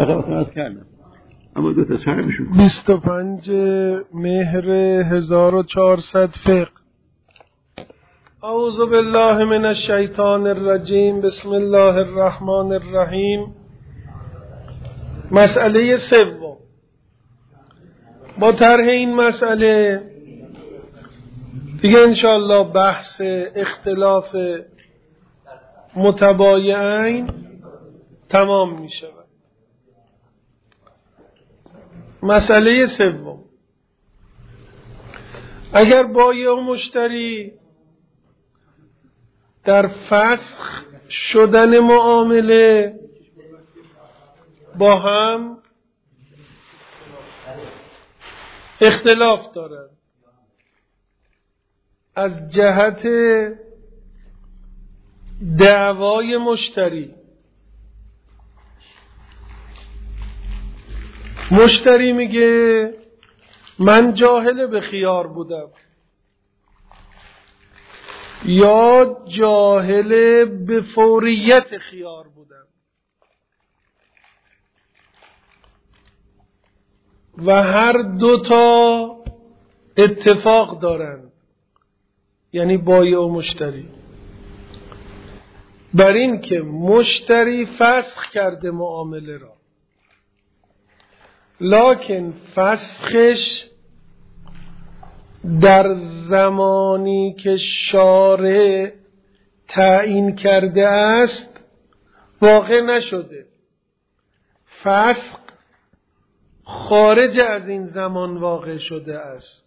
سبق کردم اما دو تا چهار میشون 25 مهر 1400 فقه. اعوذ بالله من الشیطان الرجیم. بسم الله الرحمن الرحیم. مسئله سوم. با طرح این مسئله دیگه انشاءالله بحث اختلاف متبایعین تمام می شود. مسئله سوم، اگر بایع و مشتری در فسخ شدن معامله با هم اختلاف دارند از جهت دعوای مشتری میگه من جاهل به خیار بودم یا جاهل به فوریت خیار بودم و هر دوتا اتفاق دارند، یعنی بایع و مشتری، بر این که مشتری فسخ کرده معامله را، لکن فسخش در زمانی که شارع تعیین کرده است واقع نشده. فسخ خارج از این زمان واقع شده است.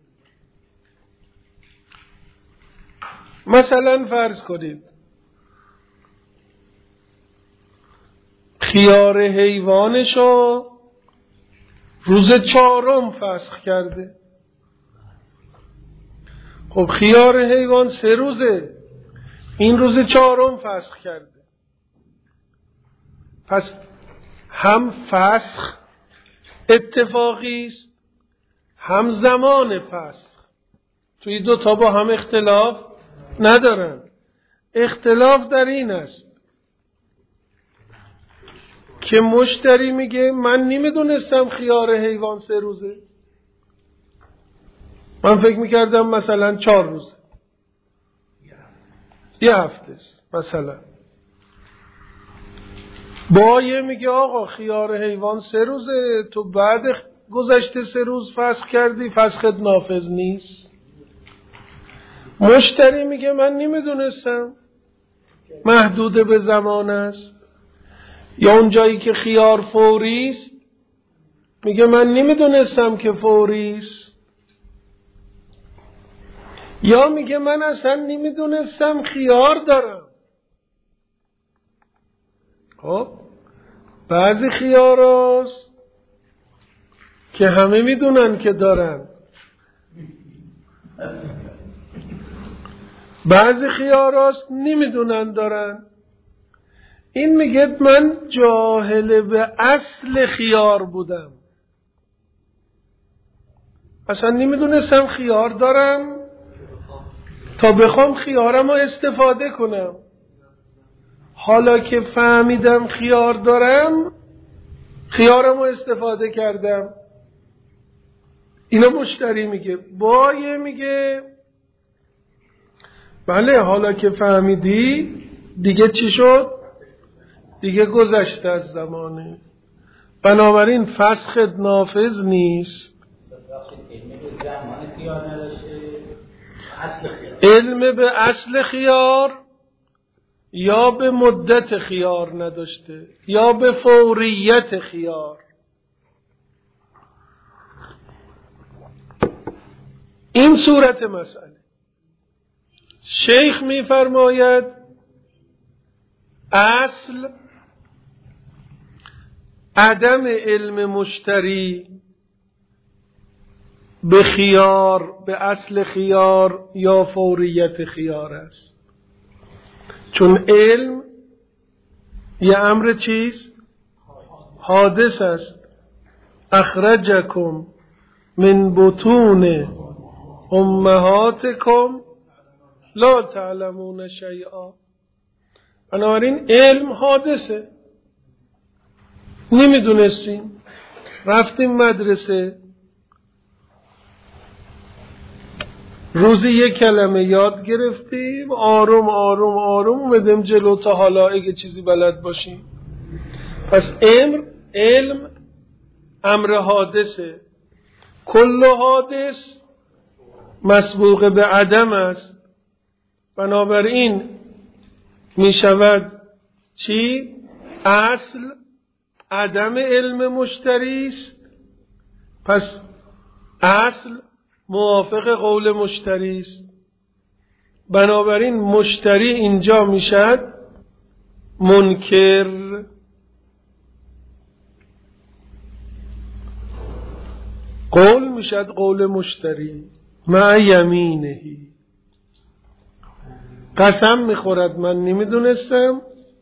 مثلا فرض کنید خیار حیوانشو روز 4 فسخ کرده. خب خیار حیوان 3 روزه، این روز 4 فسخ کرده. پس هم فسخ اتفاقی است، هم زمان فسخ. توی دو تا با هم اختلاف ندارن. اختلاف در این است که مشتری میگه من نمیدونستم خیار حیوان 3 روزه، من فکر میکردم مثلا 4 روزه، یه هفته است مثلا. بایع میگه آقا خیار حیوان 3 روزه، تو بعد گذشته 3 روز فسخ کردی، فسخت نافذ نیست. مشتری میگه من نمیدونستم، محدود به زمان است. یا اون جایی که خیار فوری است میگه من نمیدونستم که فوری است. یا میگه من اصلا نمیدونستم خیار دارم. خب بعضی خیار هست که همه میدونن که دارن، بعضی خیار هست نمیدونن دارن. این میگه من جاهل به اصل خیار بودم، اصلا نمیدونستم خیار دارم تا بخوام خیارم رو استفاده کنم. حالا که فهمیدم خیار دارم، خیارم رو استفاده کردم. اینا مشتری میگه. بایع میگه بله حالا که فهمیدی دیگه چی شد؟ دیگه گذشته از زمانه، بنابراین فسخت نافذ نیست. علم به اصل خیار یا به مدت خیار نداشته یا به فوریت خیار. این صورت مسئله. شیخ می‌فرماید اصل عدم علم مشتری به خیار، به اصل خیار یا فوریت خیار است. چون علم یه امر چیست؟ حادث است. اخرجکم من بطون امهاتکم لا تعلمون شیئا. بنابراین علم حادثه. نمیدونستیم، رفتیم مدرسه، روزی یک کلمه یاد گرفتیم، آروم آروم آروم اومدیم جلو تا حالا اگه چیزی بلد باشیم. پس علم امر حادثه، کل حادث مسبوق به عدم است. بنابراین می شود چی؟ اصل عدم علم مشتری است، پس اصل موافق قول مشتری است. بنابراین مشتری اینجا می شود منکر. قول می شود قول مشتری مع یمینهی، قسم می خورد من نمیدونستم،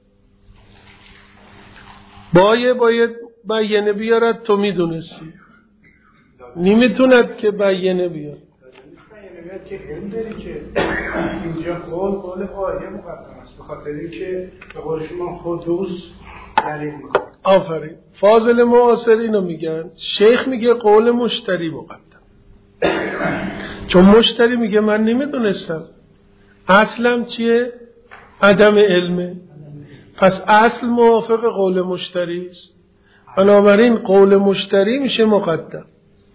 باید بیانه بیارد تو میدونستی. نمیتوند که بیانه بیارد. که علم داری که اینجا قول قاعده مقدم است، به خاطر اینکه به قول شما خودوس دلیل میکنه. آفرین. فاضل معاصرینو میگن شیخ میگه قول مشتری مقدم، چون مشتری میگه من نمیدونستم، اصلم چیه؟ عدم علمه، پس اصل موافق قول مشتری است. بنابراین قول مشتری میشه مقدم.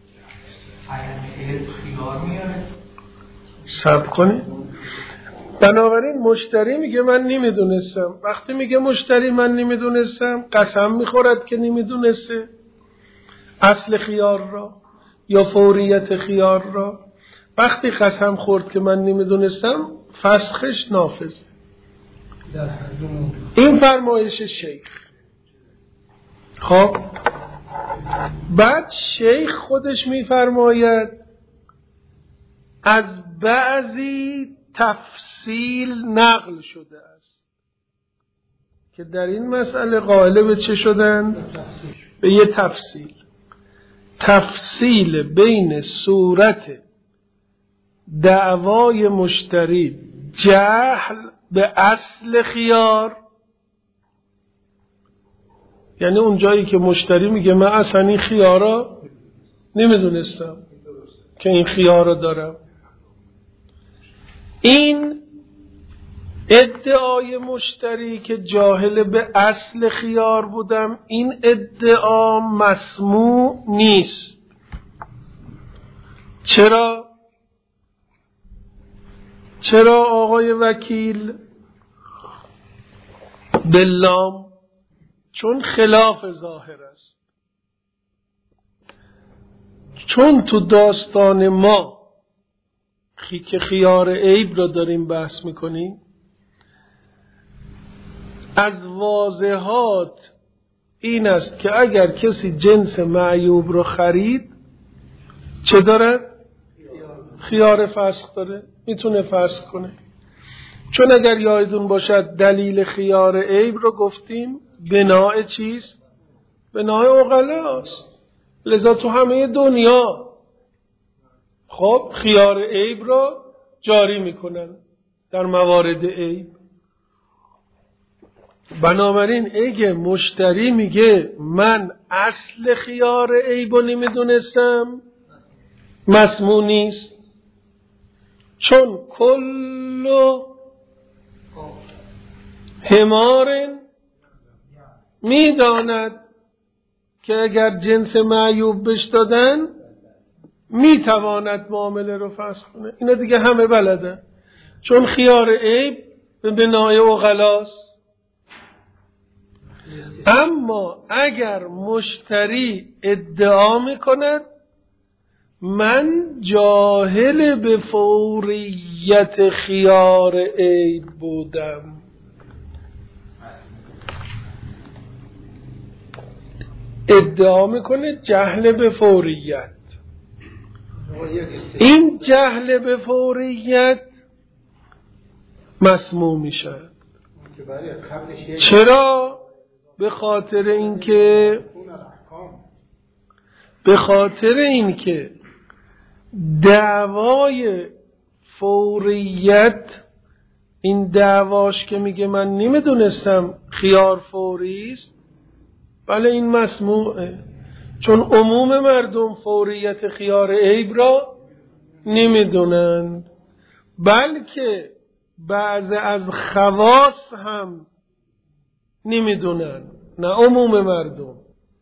صبر کنی. بنابراین مشتری میگه من نمیدونستم. وقتی میگه مشتری من نمیدونستم، قسم میخورد که نمیدونسته اصل خیار را یا فوریت خیار را. وقتی قسم خورد که من نمیدونستم، فسخش نافذه. این فرمایش شیخ. خب بعد شیخ خودش میفرماید از بعضی تفصیل نقل شده است که در این مسئله قائل به چه شدن؟ به یه تفصیل بین صورت دعوای مشتری جهل به اصل خیار، یعنی اون جایی که مشتری میگه من اصلا این خیارا نمیدونستم که این خیارا دارم، این ادعای مشتری که جاهل به اصل خیار بودم، این ادعا مسموع نیست. چرا آقای وکیل؟ باللام، چون خلاف ظاهر است. چون تو داستان ما که خیار عیب را داریم بحث میکنیم، از واضحات این است که اگر کسی جنس معیوب را خرید چه داره؟ خیار فسخ داره، میتونه فسخ کنه. چون اگر یادتون باشد دلیل خیار عیب رو گفتیم بناء چیست؟ بناء عقلاست. لذا تو همه دنیا خب خیار عیب رو جاری میکنن در موارد عیب. بنابراین اگه مشتری میگه من اصل خیار عیب رو نمیدونستم، مسموع نیست، چون کل حمار میداند که اگر جنس معیوب بش دادن میتواند معامله رو فسخ کنه. اینا دیگه همه بلدن، چون خیار عیب به بنای عقلاست. اما اگر مشتری ادعا میکند من جاهل به فوریت خیار عیب بودم، ادعا میکنه جهل به فوریت، این جهل به فوریت مسموع میشه. چرا؟ به خاطر اینکه دعوای فوریت، این دعواش که میگه من نمیدونستم خیار فوری است، بله این مسموعه، چون عموم مردم فوریت خیار عیب را نمیدونن، بلکه بعض از خواص هم نمیدونن، نه عموم مردم،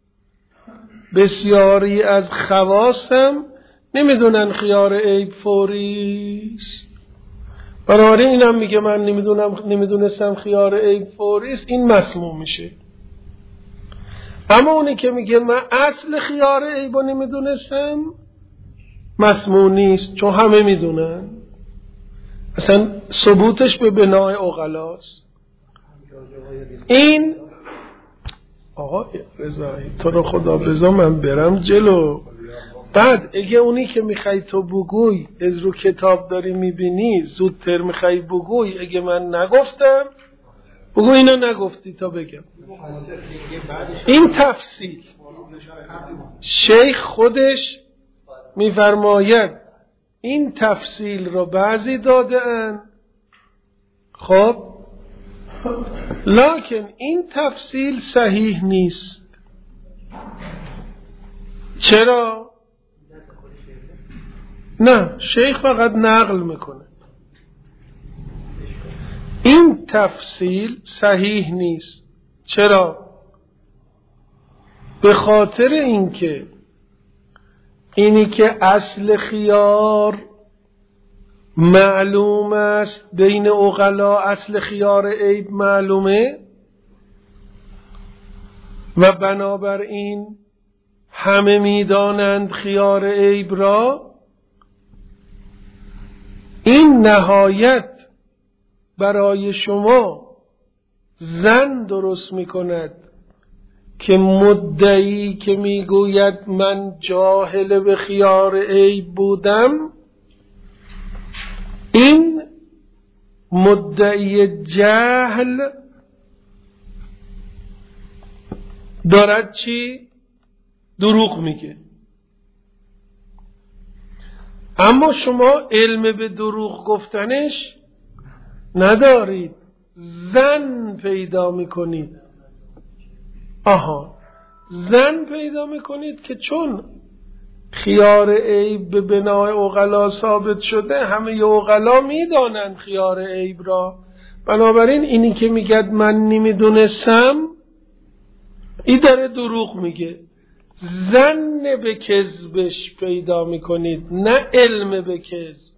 بسیاری از خواص هم نمیدونن خیار عیب فوریست. بنابراین اینم میگه من نمیدونستم خیار عیب فوریست، این مسموم میشه. اما اونی که میگه من اصل خیار عیب رو نمیدونستم مسموم نیست، چون همه میدونن، اصلا ثبوتش به بنای عقلاست. این آقا رضایی تو رو خدا بذار من برم جلو. بعد اگه اونی که میخوای تو بگوی از رو کتاب داری میبینی زودتر میخوای بگوی، اگه من نگفتم بگو اینو نگفتی تا بگم. این تفصیل شیخ خودش میفرماید این تفصیل رو بعضی داده اند، خب لکن این تفصیل صحیح نیست. چرا؟ نه، شیخ فقط نقل میکنه. این تفصیل صحیح نیست. چرا؟ به خاطر اینکه اینی که اصل خیار معلوم است، بین عقلا اصل خیار عیب معلومه و بنابراین همه میدانند خیار عیب را، این نهایت برای شما ظن درست میکند که مدعی که میگوید من جاهل به خیار عیب بودم، این مدعی جهل دارد چی؟ دروغ میگه. اما شما علم به دروغ گفتنش ندارید، ظن پیدا میکنید. ظن پیدا میکنید که چون خیار عیب به بنای عقلا ثابت شده، همه عقلا میدانند خیار عیب را، بنابراین اینی که میگه من نمیدونستم این داره دروغ میگه. ظن به کذبش پیدا میکنید، نه علم به کذب.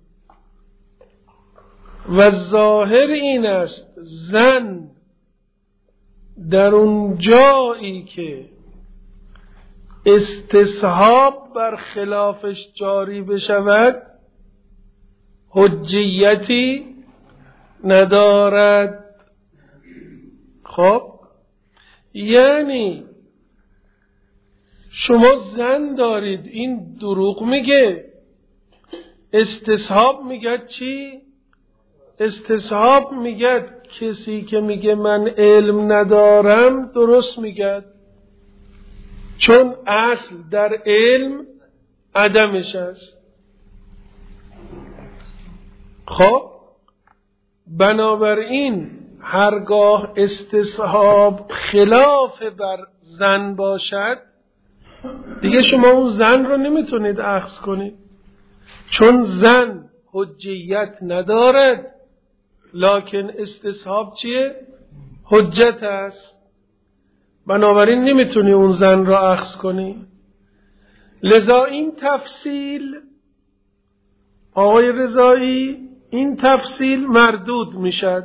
و ظاهر این است ظن در اون جایی که استصحاب بر خلافش جاری بشود حجیتی ندارد. خب یعنی شما ظن دارید این دروغ میگه، استصحاب میگه چی؟ استصحاب میگه کسی که میگه من علم ندارم درست میگه، چون اصل در علم عدمش است. خب بنابراین هرگاه استصحاب خلاف بر ظن باشد دیگه شما اون ظن رو نمیتونید اخذ کنید، چون ظن حجیت ندارد، لکن استصحاب چیه؟ حجت است. بنابراین نمیتونی اون ظن را اخذ کنی. لذا این تفصیل آقای رضایی، این تفصیل مردود میشد.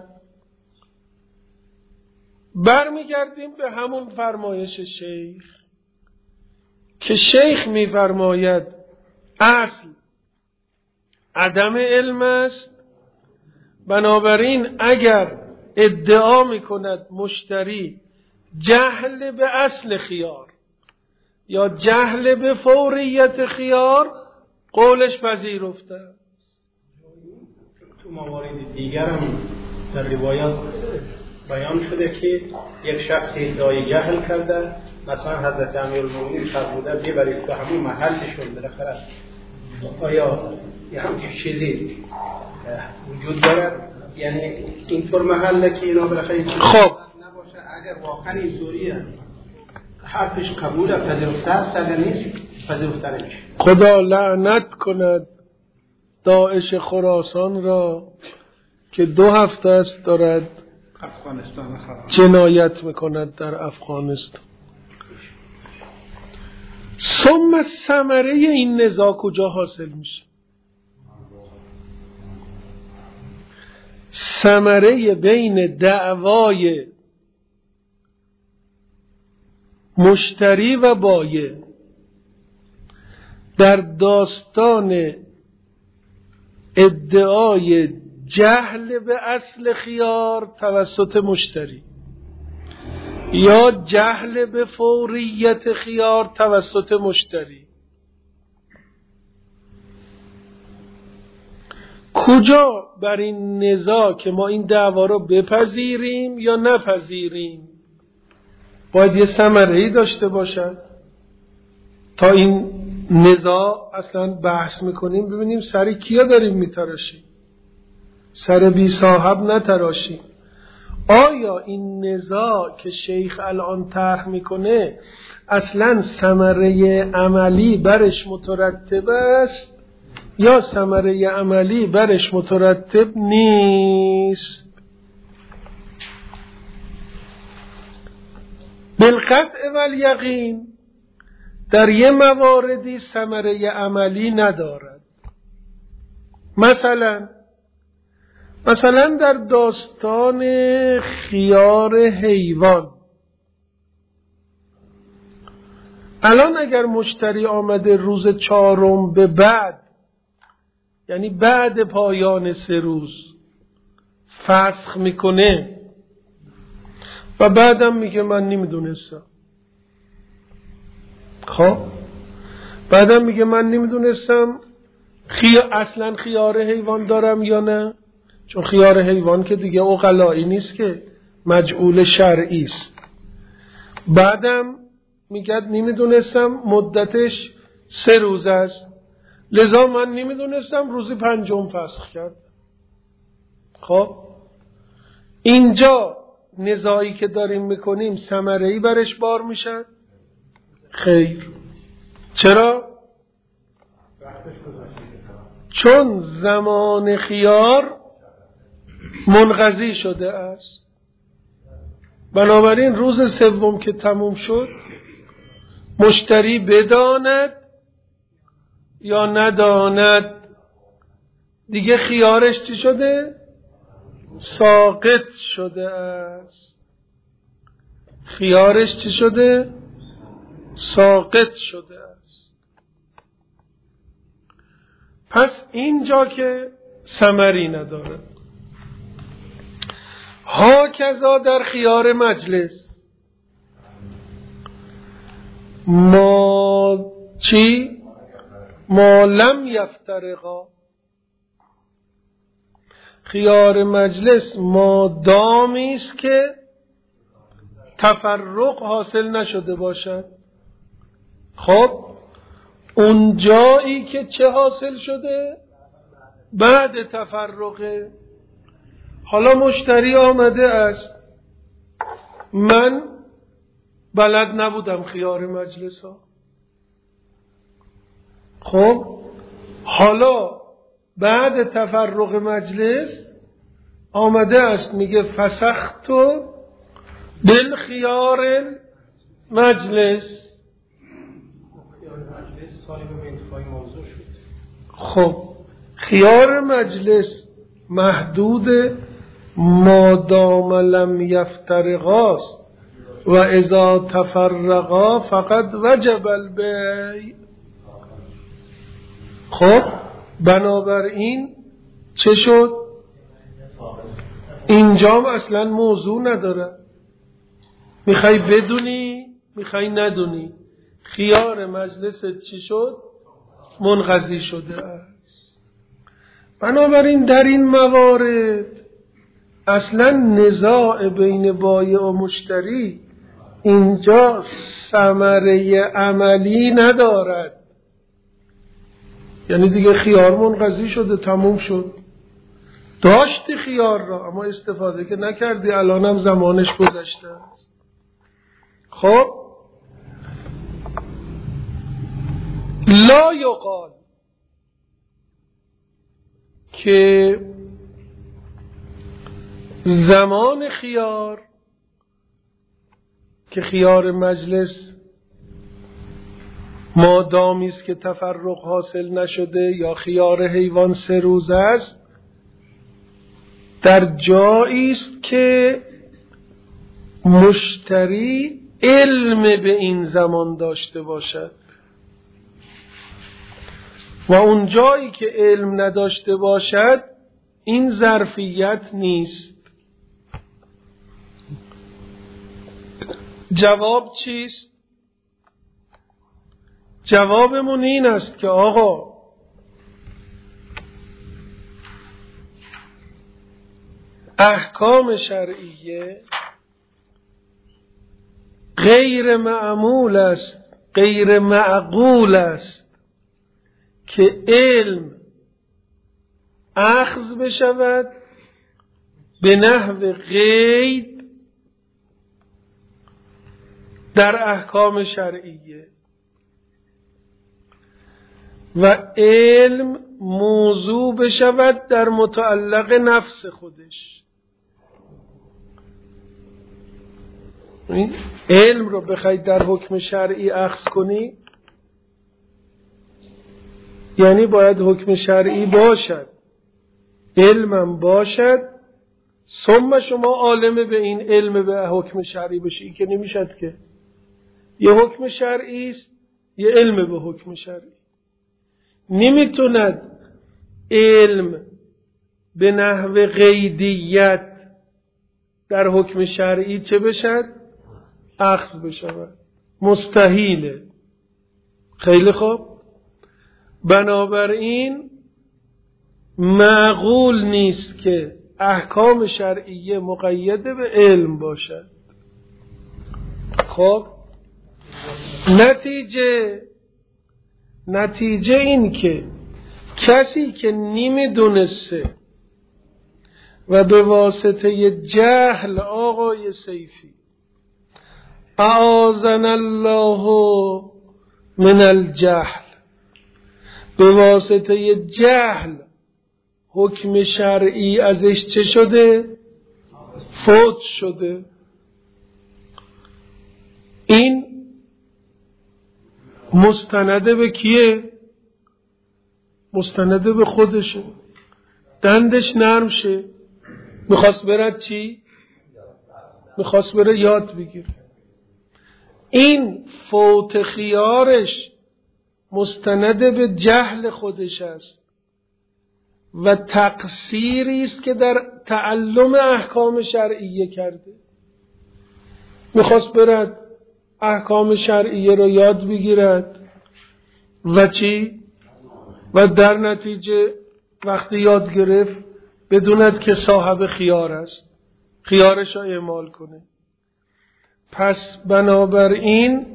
برمیگردیم به همون فرمایش شیخ که شیخ میفرماید اصل عدم علم است. بنابراین اگر ادعا میکند مشتری جهل به اصل خیار یا جهل به فوریت خیار، قولش پذیرفته. تو موارد دیگر هم در روایات بیان شده که یک شخص ادعای جهل کرده، مثلا حضرت امیرالمومنین فرموده ببرید به همون محلشون بالاخره. آیا یه همچین چیزی وجود دارد؟ یعنی اینطور محله که اینا بالاخره خب نباشه، اگر واقعا اینطوریه حرفش قبول پذیرفته است اگر نیست پذیرفته نمیشه. خدا لعنت کند داعش خراسان را که 2 هفته است دارد افغانستان جنایت میکند در افغانستان. ثم ثمره این نزاع کجا حاصل میشه؟ ثمره بین دعوای مشتری و بایع در داستان ادعای جهل به اصل خیار توسط مشتری یا جهل به فوریت خیار توسط مشتری، کجا بر این نزاع که ما این دعوا رو بپذیریم یا نپذیریم باید یه ثمره‌ای داشته باشد تا این نزاع اصلا بحث میکنیم ببینیم سر کیا داریم میتراشیم، سر بی صاحب نتراشیم. آیا این نزاع که شیخ الان طرح میکنه اصلا ثمره عملی برش مترتب است یا ثمره عملی برش مترتب نیست؟ بالقطع والیقین در یه مواردی ثمره عملی ندارد. مثلا در داستان خیار حیوان، الان اگر مشتری آمده روز 4 به بعد، یعنی بعد پایان 3 روز فسخ میکنه و بعدم میگه من نمیدونستم، خب بعدم میگه من نمیدونستم اصلا خیار حیوان دارم یا نه، چون خیار حیوان که دیگه عقلایی نیست که مجعول شرعی است. بعدم میگه نمیدونستم مدتش 3 روز است، لذا من نمیدونستم روز 5 فسخ کرد. خب اینجا نزاعی که داریم میکنیم ثمره‌ای برش بار میشد؟ خیر. چرا؟ چون زمان خیار منقضی شده است. بنابراین روز 3 که تموم شد مشتری بداند یا نداند دیگه خیارش چی شده؟ ساقط شده است. خیارش چی شده؟ ساقط شده است. پس اینجا که ثمری نداره. هاکذا در خیار مجلس ما لم یفترقا، خیار مجلس مادامی است که تفرق حاصل نشده باشد. خب اون جایی که چه حاصل شده؟ بعد تفرقه. حالا مشتری آمده است، من بلد نبودم خیار مجلس ها. خب حالا بعد تفرق مجلس آمده است میگه فسختو بالخیار مجلس. خب خیار مجلس محدود مادام لم یفترقاست و اذا تفرقا فقد وجب البیع. خب بنابراین چه شد؟ اینجام اصلا موضوع نداره، میخوای بدونی میخوای ندونی خیار مجلست چی شد؟ منقضی شده است. بنابراین در این موارد اصلا نزاع بین بایع و مشتری اینجا ثمره عملی ندارد. یعنی دیگه خیار منقضی شده، تموم شد. داشتی خیار را اما استفاده که نکردی، الان هم زمانش گذشته است. خب لا یقال که زمان خیار که خیار مجلس مادامی است که تفرق حاصل نشده یا خیار حیوان 3 روز است، در جایی است که مشتری علم به این زمان داشته باشد و اون جایی که علم نداشته باشد این ظرفیت نیست. جواب چیست؟ جوابمون این است که آقا احکام شرعیه غیر معمول است، غیر معقول است که علم اخذ بشود به نحو قید در احکام شرعیه و علم موضوع بشود در متعلق نفس خودش. علم رو بخواید در حکم شرعی اخذ کنی یعنی باید حکم شرعی باشد، علمم باشد، ثم شما عالم به این علم به حکم شرعی بشی. که نمیشد که یه حکم شرعی است یه علم به حکم شرعی. نمیتوند علم به نحو قیدیت در حکم شرعی چه بشد؟ اخذ بشود. مستحیله. خیلی خوب. بنابراین معقول نیست که احکام شرعیه مقید به علم باشد. خب نتیجه این که کسی که نمیدونسته و به واسطه جهل، آقای سیفی اعاذنا الله من الجهل، به واسطه جهل حکم شرعی ازش چه شده؟ فوت شده. این مستنده به کیه؟ مستنده به خودشه. دندش نرم شه. میخواست برد چی؟ میخواست بره یاد بگیره. این فوت خیارش مستنده به جهل خودش است و تقصیری است که در تعلم احکام شرعیه کرده. میخواست برد احکام شرعیه رو یاد بگیرد و چی؟ و در نتیجه وقتی یاد گرفت بدوند که صاحب خیار است، خیارش رو اعمال کنه. پس بنابراین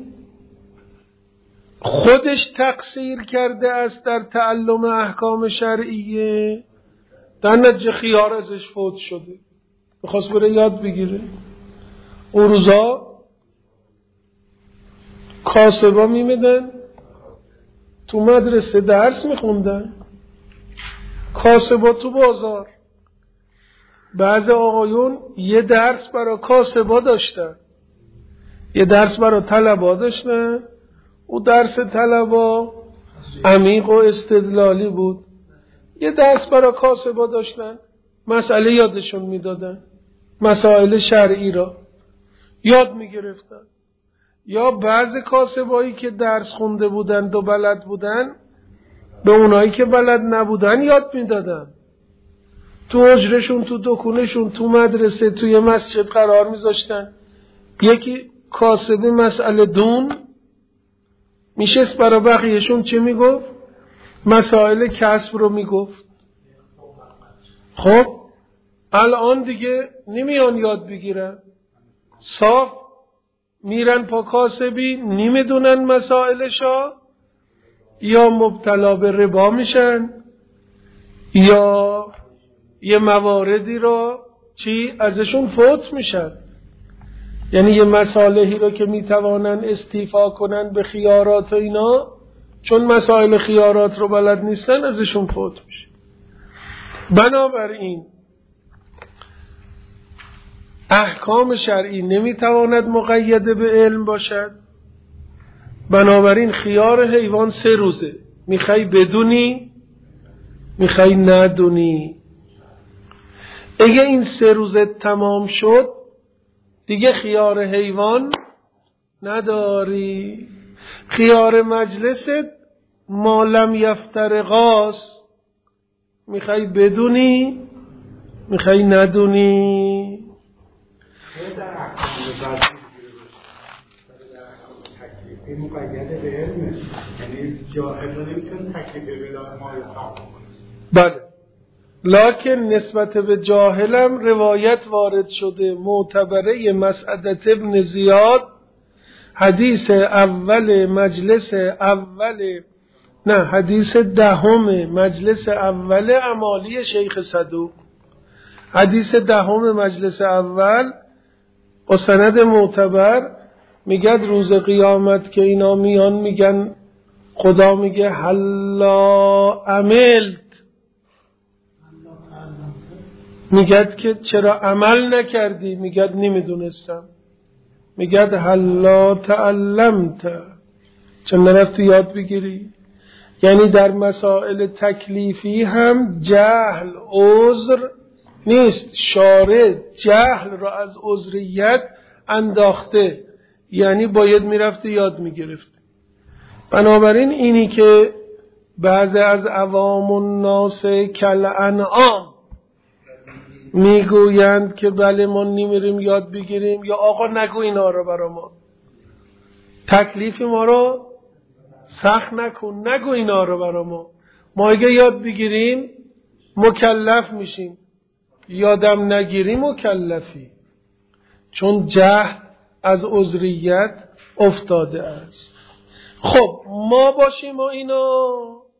خودش تقصیر کرده است در تعلم احکام شرعیه، در نتیجه خیار ازش فوت شده. میخواست بره یاد بگیره. اون روزا کاسبا میمدن تو مدرسه درس میخوندن، کاسبا تو بازار. بعض آقایون یه درس برای کاسبا داشتن، یه درس برای طلبا داشتن. او درس طلبا عمیق و استدلالی بود. یه درس برای کاسبا داشتن، مسئله یادشون میدادن، مسائل شرعی را یاد میگرفتن. یا بعض کاسبایی که درس خونده بودن و بلد بودن به اونایی که بلد نبودن یاد میدادن. تو حجرشون، تو دکونشون، تو مدرسه، توی مسجد قرار میذاشتن. یکی کاسب مسئله دون میشست برای بقیهشون چه میگفت؟ مسائل کسب رو میگفت. خب الان دیگه نمیان یاد بگیرن، صاف میرن پا کاسبی، نمیدونن مسائلشا، یا مبتلا به ربا میشن یا یه مواردی رو ازشون فوت میشن. یعنی یه مصالحی رو که میتوانن استیفا کنن به خیارات و اینا چون مسائل خیارات رو بلد نیستن ازشون فوت میشه. بنابراین احکام شرعی نمیتواند مقید به علم باشد. بنابراین خیار حیوان 3 روزه، میخوای بدونی میخوای ندونی. اگه این 3 روزه تمام شد دیگه خیار حیوان نداری. خیار مجلست ما لم یفترقاس، میخوای بدونی میخوای ندونی. تکلیفی مقید به علمه، یعنی جاهل رو نمیتونه تکلیف بلا ما رو بله، لکن نسبت به جاهلم روایت وارد شده معتبره مسعدت ابن زیاد، حدیث اول مجلس اول، نه حدیث 10 مجلس اول امالی شیخ صدوق، حدیث 10 مجلس اول و سند معتبر میگد روز قیامت که اینا میان میگن، خدا میگه هلا عملت، میگد که چرا عمل نکردی؟ میگد نمیدونستم. میگد هلا تعلمت، چرا نرفتی یاد بگیری؟ یعنی در مسائل تکلیفی هم جهل عذر نیست. شارع جهل را از عذریت انداخته، یعنی باید میرفتی یاد میگرفتی. بنابراین اینی که بعضی از عوام الناس کالانعام میگویند که بله ما نمیریم یاد بگیریم، یا آقا نگو اینا رو برا ما، تکلیف ما رو سخت نکن، نگو اینا رو برا ما اگه یاد بگیریم مکلف میشیم، یادم نگیری مکلفی، چون جهل از عذریت افتاده است. خب ما باشیم و اینا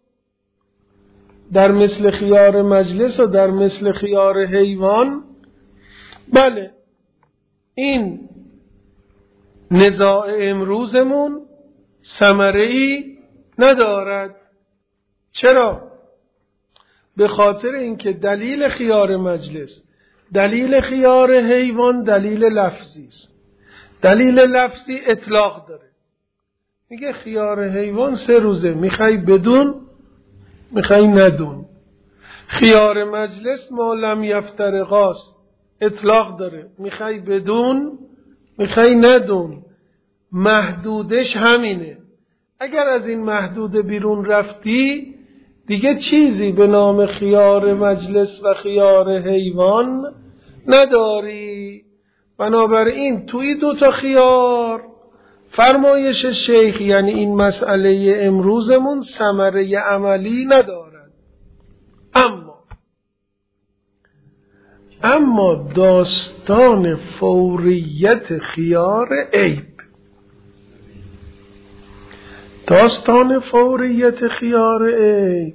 در مثل خیار مجلس و در مثل خیار حیوان، بله این نزاع امروزمون ثمره‌ای ندارد. چرا؟ به خاطر اینکه دلیل خیار مجلس، دلیل خیار حیوان دلیل لفظی است. دلیل لفظی اطلاق داره، میگه خیار حیوان 3 روزه، میخوای بدون میخوای ندون. خیار مجلس ما لم یفترقاس، اطلاق داره، میخوای بدون میخوای ندون. محدودش همینه. اگر از این محدود بیرون رفتی دیگه چیزی به نام خیار مجلس و خیار حیوان نداری. بنابراین توی 2 تا خیار فرمایش شیخ، یعنی این مسئله امروزمون ثمره عملی ندارد. اما داستان فوریت خیار عیب، داستان فوریت خیار عیب،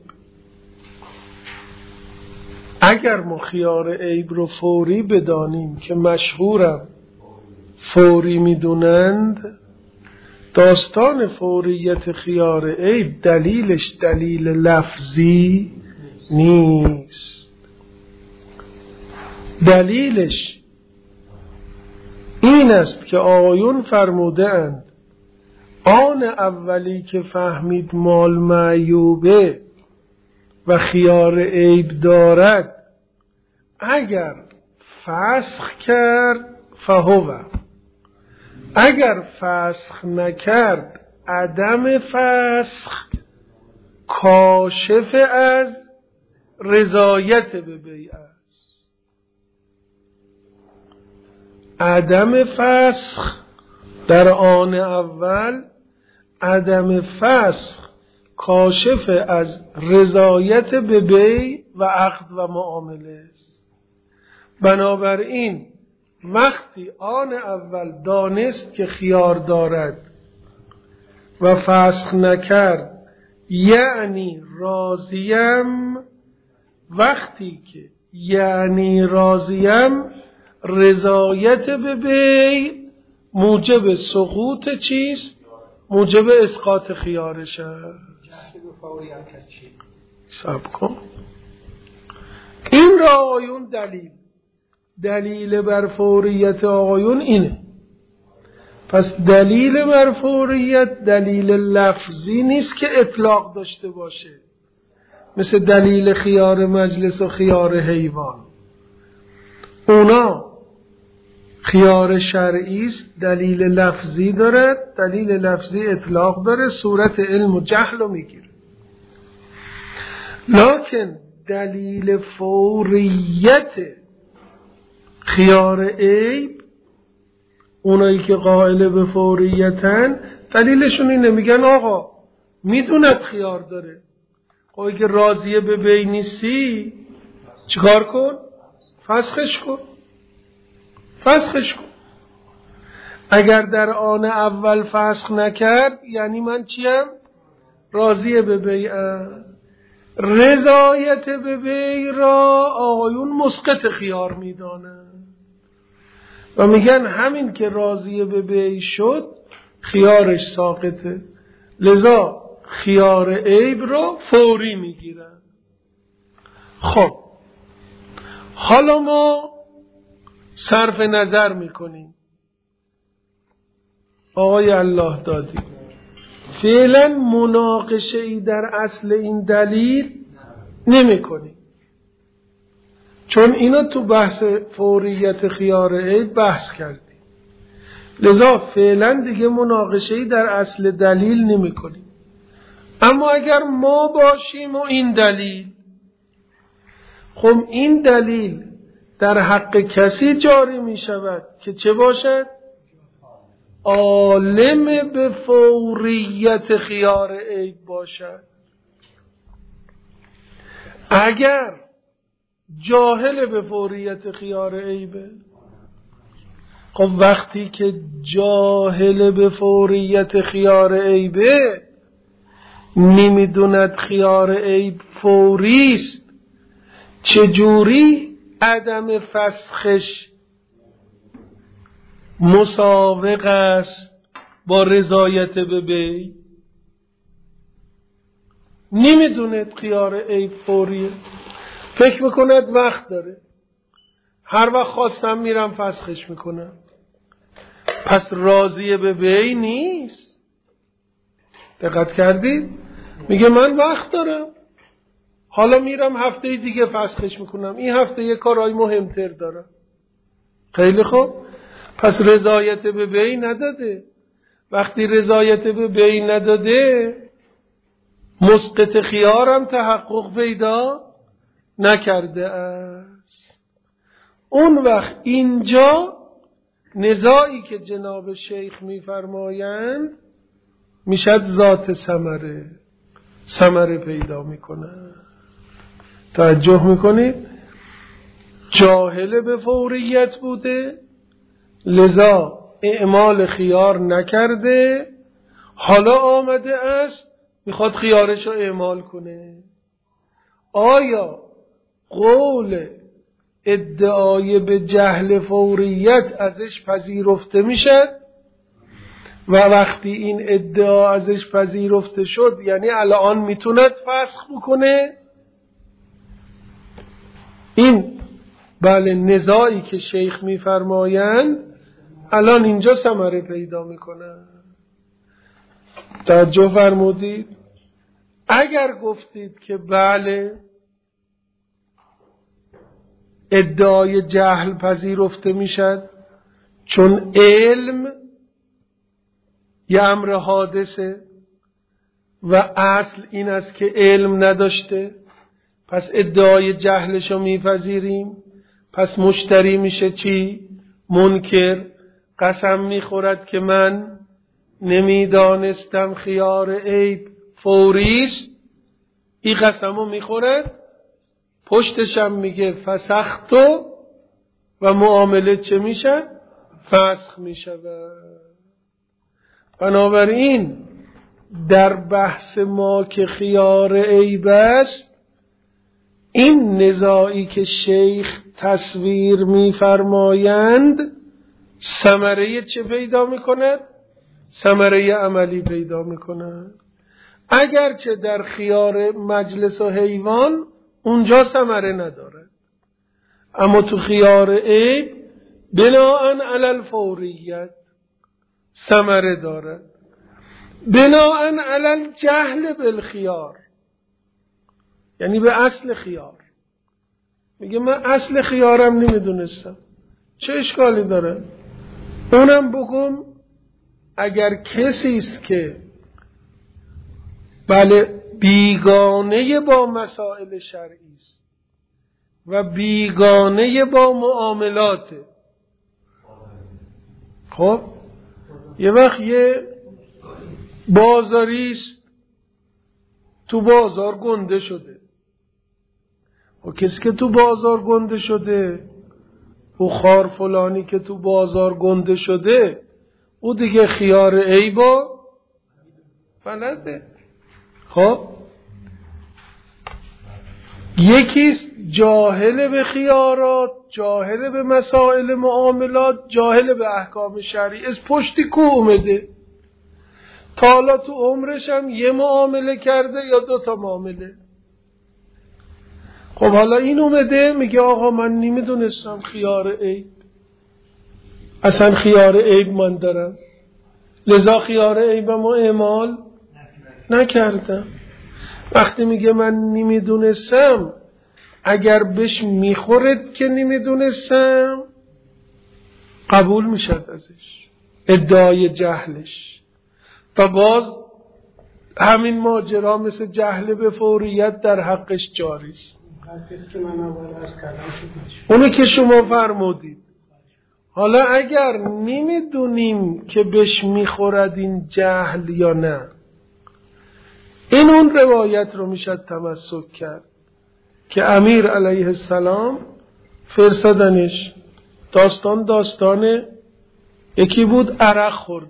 اگر ما خیار عیب رو فوری بدانیم که مشهورم فوری میدونند، داستان فوریت خیار عیب دلیلش دلیل لفظی نیست. دلیلش این است که آقایون فرموده اند آن اولی که فهمید مال معیوبه و خیار عیب دارد، اگر فسخ کرد فهو، اگر فسخ نکرد عدم فسخ کاشف از رضایت به بیع است. عدم فسخ در آن اول، عدم فسخ کاشف از رضایت به بیع و عقد و معامله است. بنابراین وقتی آن اول دانست که خیار دارد و فسخ نکرد، یعنی راضیم، وقتی که یعنی راضیم رضایت به بیع موجب سقوط چیست؟ موجب اسقاط خیارش است. جهل به فوریت که چی؟ صبر کن. این را آقایون دلیل بر فوریت آقایون اینه. پس دلیل بر فوریت دلیل لفظی نیست که اطلاق داشته باشه، مثل دلیل خیار مجلس و خیار حیوان. اونا خیار شرعی است، دلیل لفظی دارد، دلیل لفظی اطلاق داره، صورت علم و جهل رو میگیره. لکن دلیل فوریت خیار عیب، اونایی که قائل به فوریتن دلیلشون اینه، میگن آقا میدوند خیار داره، آقایی که راضیه به بی نیستی چیکار کن؟ فسخش کن. اگر در آن اول فسخ نکرد یعنی من چیم؟ راضیه به بیعم. رضایت به بی را آقایون مسقط خیار میدانن و میگن همین که راضیه به بی شد خیارش ساقطه، لذا خیار عیب را فوری میگیرن. خب حالا ما صرف نظر میکنیم آقای الله دادی، فعلا مناقشه ای در اصل این دلیل نمی کنیم، چون اینا تو بحث فوریت خیار عیب بحث کردیم، لذا فعلا دیگه مناقشه ای در اصل دلیل نمی کنیم. اما اگر ما باشیم و این دلیل، خب این دلیل در حق کسی جاری می شود که چه باشد؟ عالم به فوریت خیار عیب باشد. اگر جاهل به فوریت خیار عیبه، خب وقتی که جاهل به فوریت خیار عیبه، نمیدوند خیار عیب فوریست، چجوری عدم فسخش مساوق است با رضایت به بی؟ نمیدوند خیار عیب فوریه، فکر میکند وقت داره، هر وقت خواستم میرم فسخش میکنم، پس راضیه به بی نیست. دقت کردید؟ میگه من وقت دارم، حالا میرم هفته دیگه فسخش میکنم، این هفته یه کارهای مهمتر دارم. خیلی خوب، پس رضایت به بی نداده. وقتی رضایت به بی نداده، مسقط خیارم تحقق پیدا نکرده است. اون وقت اینجا نزاعی که جناب شیخ میفرمایند میشد ذات ثمره پیدا میکنه. توجه میکنید؟ جاهل به فوریت بوده، لذا اعمال خیار نکرده، حالا آمده است میخواد خیارش رو اعمال کنه. آیا قول ادعای به جهل فوریت ازش پذیرفته میشد؟ و وقتی این ادعا ازش پذیرفته شد یعنی الان میتوند فسخ بکنه؟ این بله نزاعی که شیخ میفرمایند الان اینجا ثمره پیدا میکنه. توجه فرمودید؟ اگر گفتید که بله ادعای جهل پذیرفته میشد، چون علم یه امر حادثه و اصل این است که علم نداشته، پس ادعای جهلشو میپذیریم، پس مشتری میشه چی؟ منکر. قسم میخورد که من نمیدانستم خیار عیب فوریست، این قسمو میخورد، پشتشم میگه فسختو و معامله چه میشه؟ فسخ میشه. بنابراین در بحث ما که خیار عیب است، این نزاعی که شیخ تصویر میفرمایند ثمره چه پیدا میکند؟ ثمره عملی پیدا میکند. اگرچه در خیار مجلس و حیوان اونجا ثمره نداره، اما تو خیار عیب بناءً علی الفوریت ثمره داره، بناءً علی الجهل بالخیار، یعنی به اصل خیار. میگه من اصل خیارم نمیدونستم، چه اشکالی داره؟ اونم بگم اگر کسی است که بله بیگانه با مسائل شرعی است و بیگانه با معاملات، خب یه وقت یه بازاری است تو بازار گنده شده، و کسی که تو بازار گنده شده، او خار فلانی که تو بازار گنده شده، او دیگه خیار عیبا بلده. خب یکیست جاهل به خیارات، جاهل به مسائل معاملات، جاهل به احکام شرعی، از پشتی کو اومده، تا حالا تو عمرش هم یه معامله کرده یا 2 معامله. خب حالا این اومده میگه آقا من نمیدونستم خیار عیب، اصلا خیار عیب من دارم، لذا خیار عیبم اعمال نکردم. وقتی میگه من نمیدونستم، اگر بهش میخورد که نمیدونستم قبول میشد ازش ادعای جهلش، و باز همین ماجرا مثل جهل به فوریت در حقش جاری است. اونی که شما فرمودید. حالا اگر نمیدونیم که بهش میخورد این جهل یا نه، این اون روایت رو میشد تمسک کرد که امیر علیه السلام فرستادنش، داستان یکی بود عرق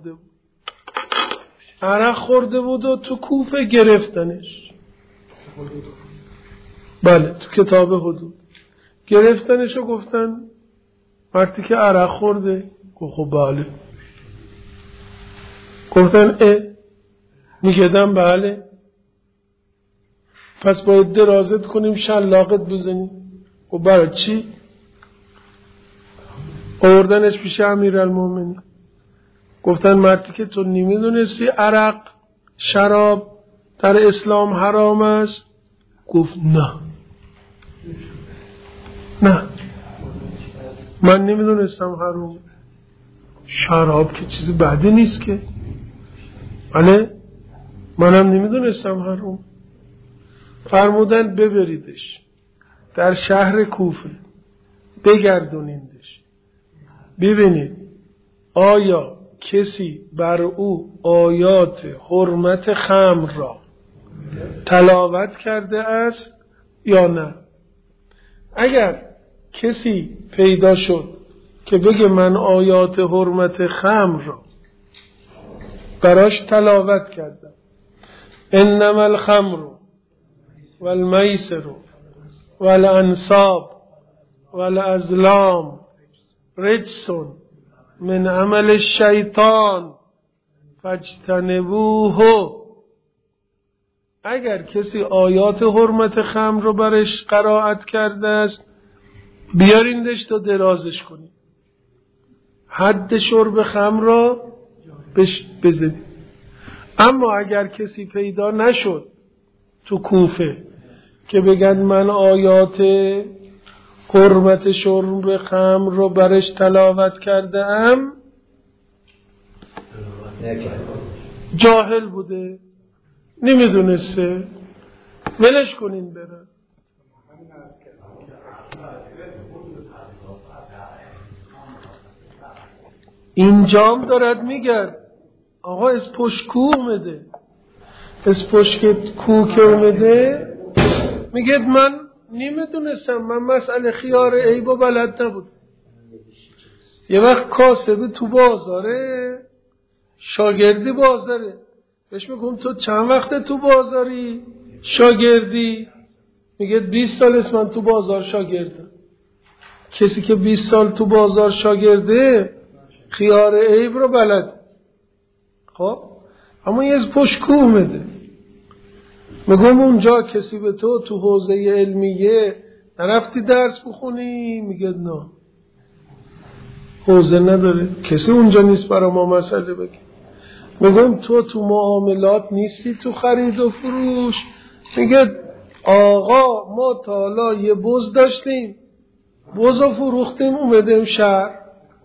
خورده بود و تو کوفه گرفتنش، بله تو کتاب حدود گرفتنش و گفتن وقتی که عرق خورده، خب بله، گفتن میگدم بله، پس باید درازت کنیم شلاقت بزنیم. خب برای چی؟ آوردنش پیش امیرالمومنین، گفتن مردی که تو نمیدونستی عرق شراب در اسلام حرام است؟ گفت نه من نمیدونستم حرام، شراب که چیز بدی نیست که، بله منم نمیدونستم حرام. فرمودن ببریدش در شهر کوفه، بگردونیندش، ببینید آیا کسی بر او آیات حرمت خمر را تلاوت کرده است یا نه. اگر کسی پیدا شد که بگه من آیات حرمت خمر را براش تلاوت کردم، انما الخمر والمیسر والانصاب والازلام رجس من عمل الشیطان فاجتنبوه. اگر کسی آیات حرمت خمر رو برش قرائت کرده است، بیاریندش تا درازش کنید، حد شرب خمر را بزنید. اما اگر کسی پیدا نشد تو کوفه که بگن من آیات حرمت شرب خمر رو برش تلاوت کرده ام، جاهل بوده نمیدونسته، ولش کنین بره. اینجام دارد میگرد آقا از پشت کو اومده، از پشت کو که اومده میگه من نمیدونستم، من مسئله خیار عیب و بلد نبود. یه وقت کاسبه تو بازاره، شاگردی بازاره، بهش میگم تو چند وقته تو بازاری شاگردی؟ میگه 20 سال است من تو بازار شاگردم. کسی که 20 سال تو بازار شاگرده خیار عیب رو بلد. خب اما یه از پشت کو اومده، میگم اونجا کسی به تو حوزه علمیه نرفتی درس بخونی؟ میگه نه، حوزه نداره، کسی اونجا نیست برای ما مسئله بگه. میگم تو معاملات نیستی، تو خرید و فروش؟ میگه آقا ما تا حالا یه بز داشتیم، بز رو فروختیم اومدیم شهر.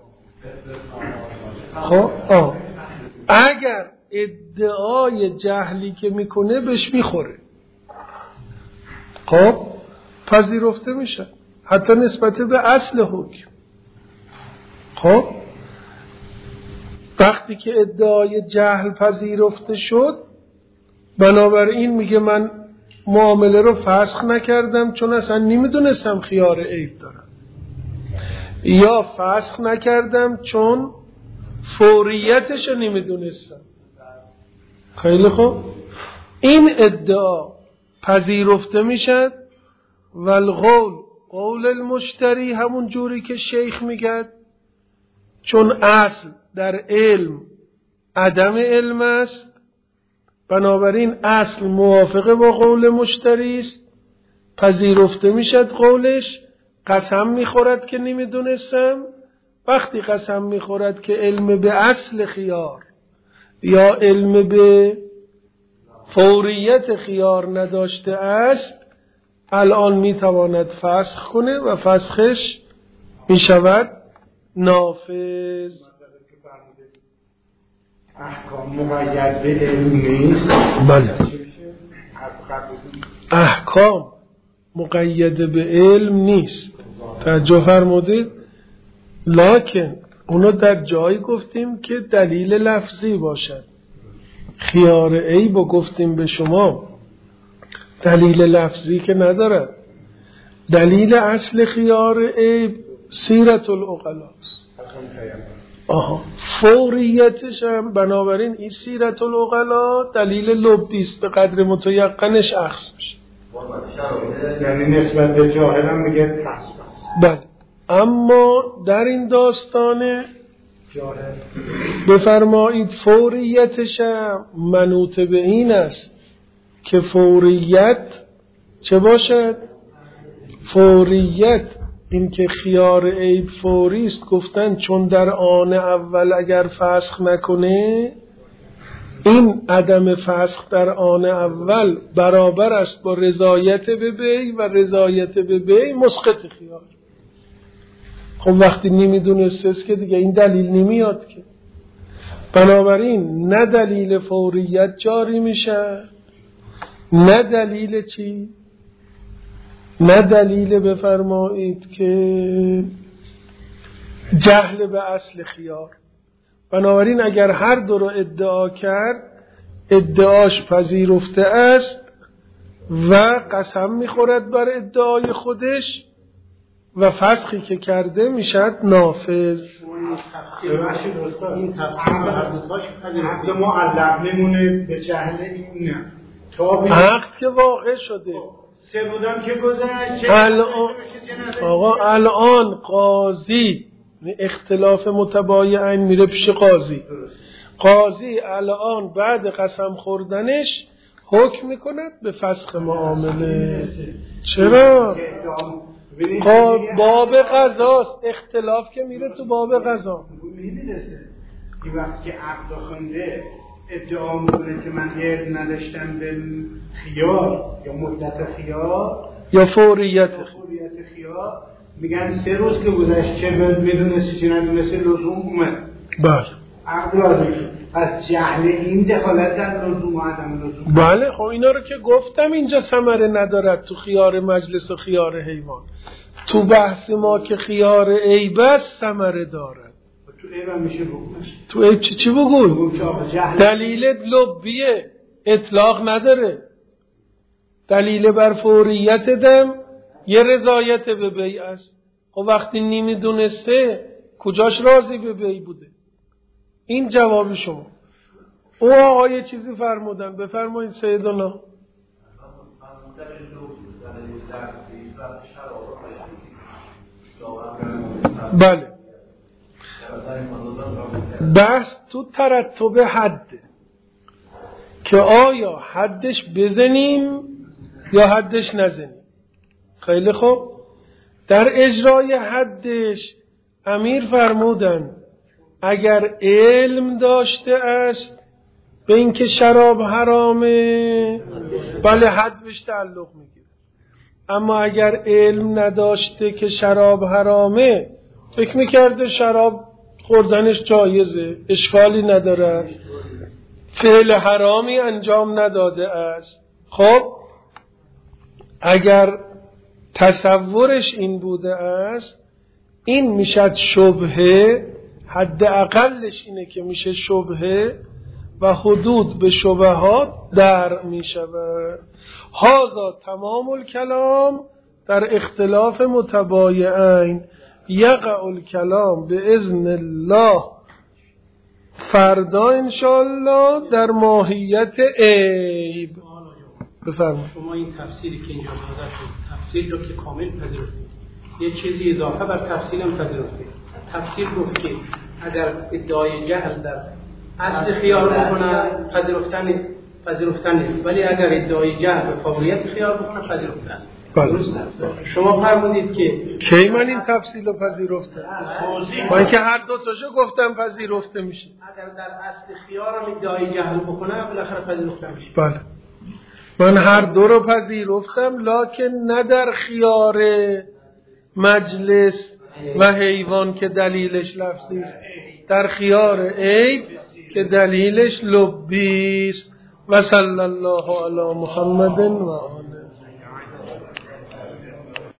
خب اگر ادعای جهلی که میکنه بهش میخوره، خب پذیرفته میشه حتی نسبت به اصل حکم. خب وقتی که ادعای جهل پذیرفته شد، بنابراین میگه من معامله رو فسخ نکردم چون اصلا نمیدونستم خیار عیب دارم، یا فسخ نکردم چون فوریتش رو نمیدونستم. خیلی خوب، این ادعا پذیرفته میشد. والقول قول المشتری، همون جوری که شیخ میگه، چون اصل در علم عدم علم است، بنابراین اصل موافقه با قول مشتری است، پذیرفته میشد قولش. قسم میخورد که نمیدونستم. وقتی قسم میخورد که علم به اصل خیار یا علم به فوریت خیار نداشته است، الان میتواند فسخ کنه و فسخش میشود نافذ. احکام مقید به علم نیست. بله، احکام مقید به علم نیست، توجه فرمودید. لکن اونو در جایی گفتیم که دلیل لفظی باشد. خیار عیب رو گفتیم به شما، دلیل لفظی که ندارد. دلیل اصل خیار عیب سیرت العقلاست. فوریتش هم بنابراین این سیرت العقلا دلیل لبدیست، به قدر متیقنش اخذ میشه. یعنی نسبت به جاهل هم میگه پس. بله، اما در این داستان جاهل بفرمایید فوریتش هم منوط به این است که فوریت چه باشد؟ فوریت این که خیار عیب فوری است، گفتن چون در آن اول اگر فسخ نکنه، این عدم فسخ در آن اول برابر است با رضایت به بی، و رضایت به بی مسقط خیار. خب وقتی نمیدونست که دیگه این دلیل نمیاد که، بنابراین نه دلیل فوریت جاری میشه، نه دلیل چی؟ نه دلیل بفرمایید که جهل به اصل خیار. بنابراین اگر هر دو رو ادعا کرد، ادعاش پذیرفته است و قسم میخورد بر ادعای خودش و فسخی که کرده میشد نافذ. این تفسیر هر دوتاش عقد معلق میمونه به جهل این نه. عقد که واقع شده، 3 روزم که گذشت، الان قاضی اختلاف متباین میره پیش قاضی. قاضی الان بعد قسم خوردنش حکم میکند به فسخ معامله. چرا؟ باب قضاست، اختلاف که میره تو باب قضا. این وقتی که عقد خونده ادعا میکنه که من علم نداشتم به خیار یا مدت خیار یا فوریت خیار، میگن 3 روز که گذشت چه میدونستی چه ندونستی لزوم اومد. بله، عقد راضی شد. پس جهل این دخالت در لزوم و عدم لزوم. بله، خب اینا رو که گفتم اینجا ثمره ندارد تو خیار مجلس و خیار حیوان. تو بحث ما که خیار عیب است ثمره دارد. تو عیب هم میشه بگوش. تو عیب چی بگوی؟ دلیل لبیه، اطلاق نداره. دلیل بر فوریت دم یه رضایت به بی است. خب وقتی نمیدونسته کجاش راضی به بی بوده؟ این جواب شما. او آقا یه چیزی فرمودن، بفرمایید سیدنا. بله، بحث تو ترتب حد. که آیا حدش بزنیم یا حدش نزنیم. خیلی خوب. در اجرای حدش امیر فرمودن اگر علم داشته است به اینکه شراب حرامه، بله حد بهش تعلق میگیره. اما اگر علم نداشته که شراب حرامه، فکر میکرده شراب خوردنش جایزه، اشکالی نداره، فعل حرامی انجام نداده است. خب اگر تصورش این بوده است، این میشد شبهه، حد اقلش اینه که میشه شبهه و حدود به شبهات در میشود. هذا تمام الکلام در اختلاف متبایعین. یقع الکلام به اذن الله فردا انشاءالله در ماهیت عیب. بفرمایید. شما این تفسیری که اینجا داده شد، تفسیر رو که کامل پذیرفتید، یه چیزی اضافه بر تفسیرم پذیرفتید. تفسیر گفت که اگر ادعای جهل در اصل خیار بکنه پذیرفتن نیست، ولی اگر ادعای جهل به فوریت خیار بکنه پذیرفتن است. شما فرمودید که کی من این تفصیل رو پذیرفتم؟ من که هر دو تاشو گفتم پذیرفته میشه. اگر در اصل خیارم ادعای جهل بکنه بالاخره پذیرفته میشه. بله من هر دو رو پذیرفتم، لکن نه در خیار مجلس و حیوان که دلیلش لفظی است، در خیار عیب که دلیلش لبی است. و صلی الله علی محمد و